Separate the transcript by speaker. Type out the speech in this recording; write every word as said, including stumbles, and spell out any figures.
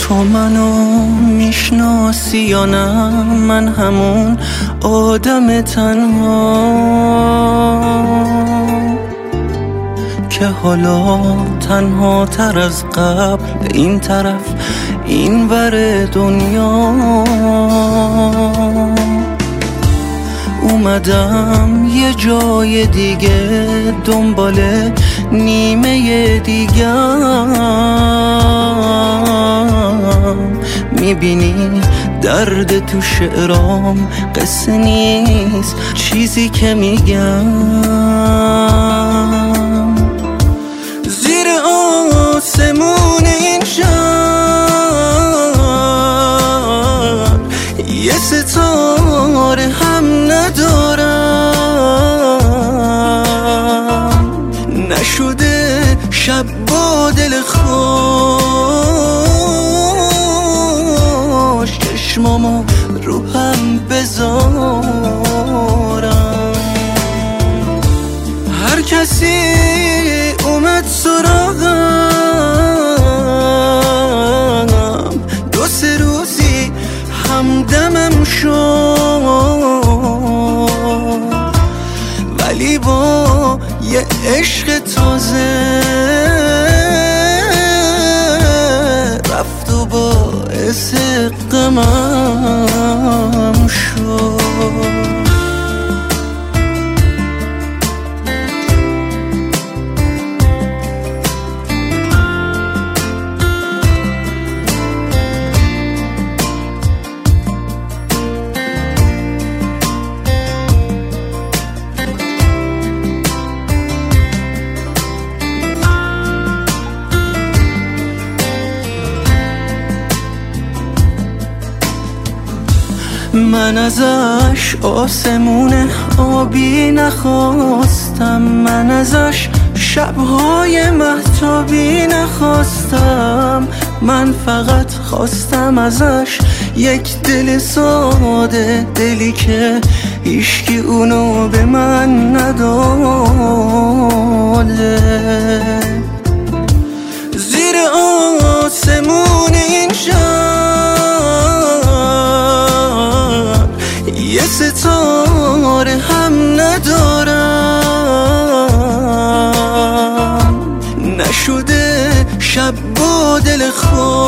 Speaker 1: تو منو میشناسی یا نه؟ من همون آدم تنها که حالا تنها تر از قبل این طرف این ور دنیا اومدم یه جای دیگه دنبال نیمه دیگم. میبینی درد تو شعرام قصه نیست چیزی که میگم. زیر آسمون این شهر یه ستاره هم ندارم، نشده شب با دل خوش چشمامو رو هم بذارم. هر کسی اومد سراغم، دو سه روزی همدمم شد، ولی با یه عشق تازه رفت و باعث غمم شد. من ازش آسمون آبی نخواستم، من ازش شبهای مهتابی نخواستم، من فقط خواستم ازش یک دل ساده، دلی که هیچکی اونو به من نداده. زیر آسمون این شهر یه ستاره هم ندارم، نشده شب با دل خوش